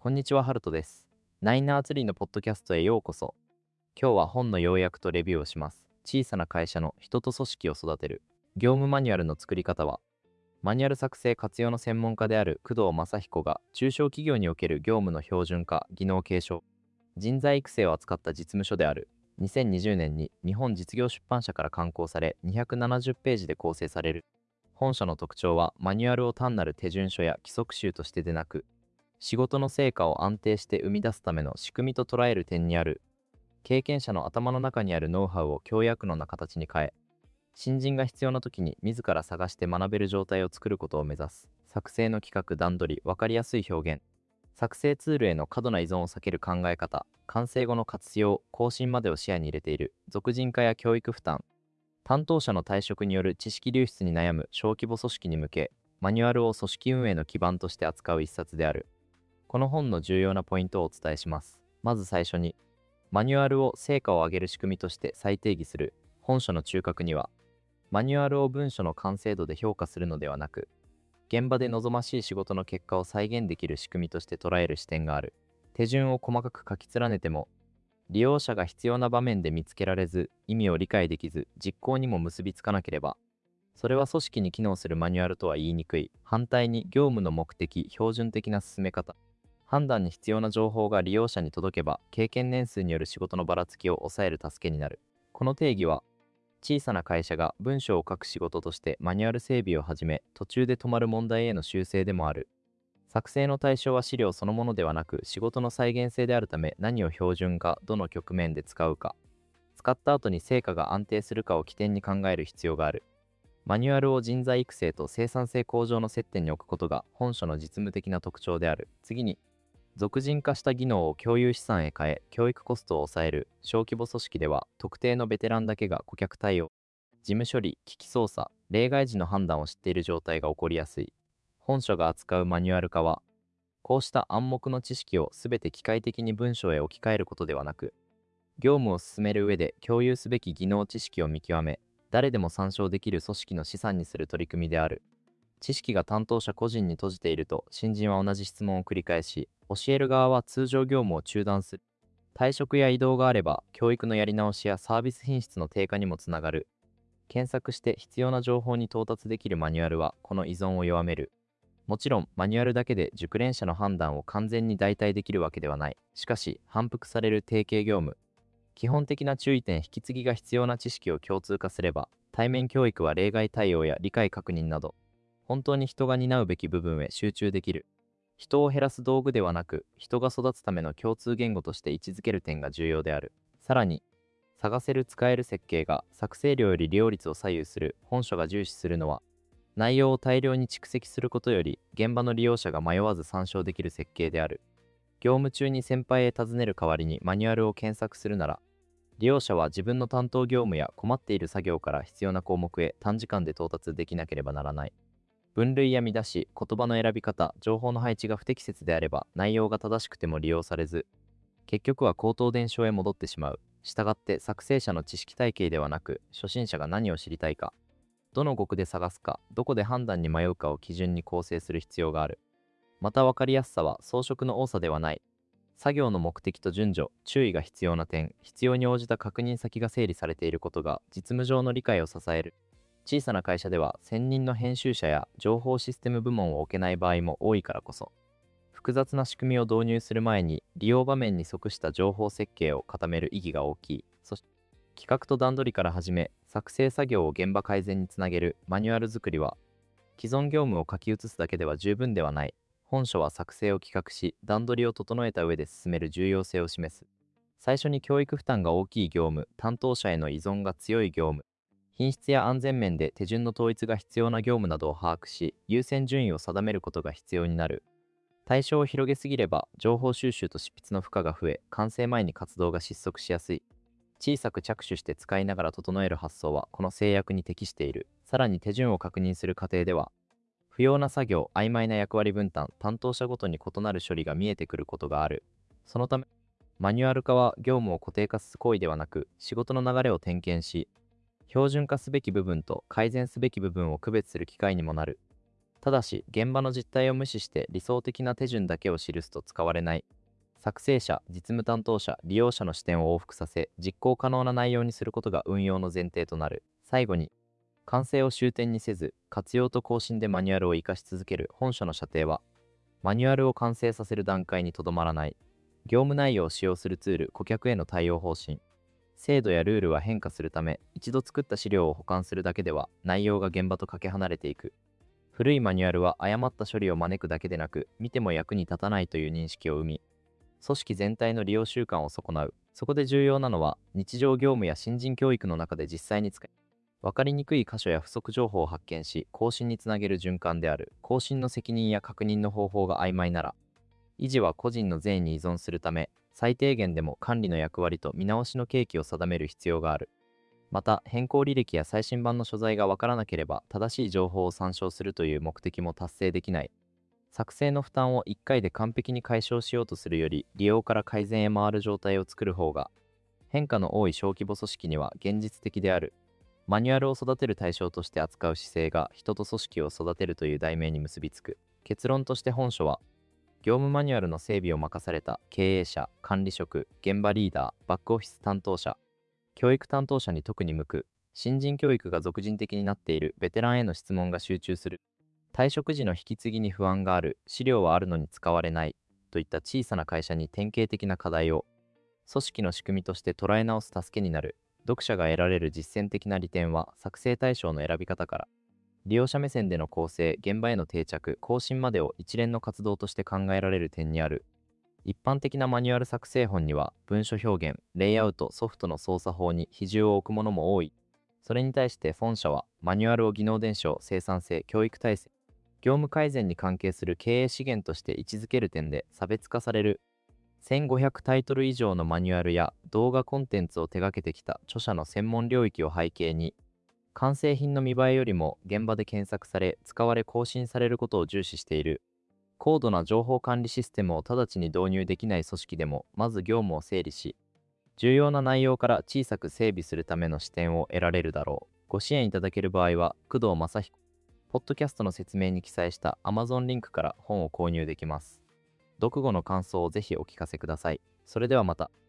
こんにちは、ハルトです。ナイナーツリーのポッドキャストへようこそ。今日は本の要約とレビューをします。小さな会社の人と組織を育てる。業務マニュアルの作り方は、マニュアル作成活用の専門家である工藤正彦が中小企業における業務の標準化、技能継承、人材育成を扱った実務書である。2020年に日本実業出版社から刊行され、270ページで構成される。本書の特徴は、マニュアルを単なる手順書や規則集としてでなく、仕事の成果を安定して生み出すための仕組みと捉える点にある。経験者の頭の中にあるノウハウを強約のな形に変え、新人が必要な時に自ら探して学べる状態を作ることを目指す。作成の企画、段取り、分かりやすい表現、作成ツールへの過度な依存を避ける考え方、完成後の活用、更新までを視野に入れている。属人化や教育負担、担当者の退職による知識流出に悩む小規模組織に向け、マニュアルを組織運営の基盤として扱う一冊である。この本の重要なポイントをお伝えします。まず最初に、マニュアルを成果を上げる仕組みとして再定義する。本書の中核には、マニュアルを文書の完成度で評価するのではなく、現場で望ましい仕事の結果を再現できる仕組みとして捉える視点がある。手順を細かく書き連ねても、利用者が必要な場面で見つけられず、意味を理解できず、実行にも結びつかなければ、それは組織に機能するマニュアルとは言いにくい。反対に、業務の目的、標準的な進め方、判断に必要な情報が利用者に届けば、経験年数による仕事のばらつきを抑える助けになる。この定義は、小さな会社が文章を書く仕事としてマニュアル整備を始め、途中で止まる問題への修正でもある。作成の対象は資料そのものではなく、仕事の再現性であるため、何を標準化、どの局面で使うか、使った後に成果が安定するかを起点に考える必要がある。マニュアルを人材育成と生産性向上の接点に置くことが本書の実務的な特徴である。次に、属人化した技能を共有資産へ変え、教育コストを抑える。小規模組織では、特定のベテランだけが顧客対応、事務処理、機器操作、例外時の判断を知っている状態が起こりやすい。本書が扱うマニュアル化は、こうした暗黙の知識をすべて機械的に文章へ置き換えることではなく、業務を進める上で共有すべき技能知識を見極め、誰でも参照できる組織の資産にする取り組みである。知識が担当者個人に閉じていると、新人は同じ質問を繰り返し、教える側は通常業務を中断する。退職や異動があれば、教育のやり直しやサービス品質の低下にもつながる。検索して必要な情報に到達できるマニュアルは、この依存を弱める。もちろん、マニュアルだけで熟練者の判断を完全に代替できるわけではない。しかし、反復される定型業務、基本的な注意点、引き継ぎが必要な知識を共通化すれば、対面教育は例外対応や理解確認など、本当に人が担うべき部分へ集中できる。人を減らす道具ではなく、人が育つための共通言語として位置づける点が重要である。さらに、探せる使える設計が作成量より利用率を左右する。本書が重視するのは、内容を大量に蓄積することより、現場の利用者が迷わず参照できる設計である。業務中に先輩へ尋ねる代わりにマニュアルを検索するなら、利用者は自分の担当業務や困っている作業から必要な項目へ短時間で到達できなければならない。分類や見出し、言葉の選び方、情報の配置が不適切であれば、内容が正しくても利用されず、結局は口頭伝承へ戻ってしまう。したがって作成者の知識体系ではなく、初心者が何を知りたいか、どの語句で探すか、どこで判断に迷うかを基準に構成する必要がある。また分かりやすさは装飾の多さではない。作業の目的と順序、注意が必要な点、必要に応じた確認先が整理されていることが実務上の理解を支える。小さな会社では専任の編集者や情報システム部門を置けない場合も多いからこそ、複雑な仕組みを導入する前に利用場面に即した情報設計を固める意義が大きい。そして企画と段取りから始め、作成作業を現場改善につなげるマニュアル作りは、既存業務を書き写すだけでは十分ではない。本書は作成を企画し、段取りを整えた上で進める重要性を示す。最初に教育負担が大きい業務、担当者への依存が強い業務、品質や安全面で手順の統一が必要な業務などを把握し、優先順位を定めることが必要になる。対象を広げすぎれば、情報収集と執筆の負荷が増え、完成前に活動が失速しやすい。小さく着手して使いながら整える発想は、この制約に適している。さらに手順を確認する過程では、不要な作業、曖昧な役割分担、担当者ごとに異なる処理が見えてくることがある。そのため、マニュアル化は業務を固定化する行為ではなく、仕事の流れを点検し、標準化すべき部分と改善すべき部分を区別する機会にもなる。 ただし、現場の実態を無視して理想的な手順だけを記すと使われない。作成者、実務担当者、利用者の視点を往復させ、実行可能な内容にすることが運用の前提となる。最後に、完成を終点にせず、活用と更新でマニュアルを活かし続ける本書の射程は、マニュアルを完成させる段階にとどまらない。業務内容を使用するツール、顧客への対応方針。制度やルールは変化するため、一度作った資料を保管するだけでは、内容が現場とかけ離れていく。古いマニュアルは誤った処理を招くだけでなく、見ても役に立たないという認識を生み、組織全体の利用習慣を損なう。そこで重要なのは、日常業務や新人教育の中で実際に使い、分かりにくい箇所や不足情報を発見し、更新につなげる循環である。更新の責任や確認の方法が曖昧なら、維持は個人の善意に依存するため、最低限でも管理の役割と見直しの契機を定める必要がある。また、変更履歴や最新版の所在が分からなければ、正しい情報を参照するという目的も達成できない。作成の負担を1回で完璧に解消しようとするより、利用から改善へ回る状態を作る方が、変化の多い小規模組織には現実的である。マニュアルを育てる対象として扱う姿勢が人と組織を育てるという題名に結びつく。結論として本書は、業務マニュアルの整備を任された経営者、管理職、現場リーダー、バックオフィス担当者、教育担当者に特に向く、新人教育が俗人的になっているベテランへの質問が集中する。退職時の引き継ぎに不安がある、資料はあるのに使われないといった小さな会社に典型的な課題を組織の仕組みとして捉え直す助けになる。読者が得られる実践的な利点は、作成対象の選び方から利用者目線での構成、現場への定着、更新までを一連の活動として考えられる点にある。一般的なマニュアル作成本には、文書表現、レイアウト、ソフトの操作法に比重を置くものも多い。それに対して本社は、マニュアルを技能伝承、生産性、教育体制、業務改善に関係する経営資源として位置づける点で差別化される。1500タイトル以上のマニュアルや動画コンテンツを手掛けてきた著者の専門領域を背景に、完成品の見栄えよりも現場で検索され、使われ更新されることを重視している。高度な情報管理システムを直ちに導入できない組織でも、まず業務を整理し、重要な内容から小さく整備するための視点を得られるだろう。ご支援いただける場合は、工藤正彦、ポッドキャストの説明に記載した Amazon リンクから本を購入できます。読後の感想をぜひお聞かせください。それではまた。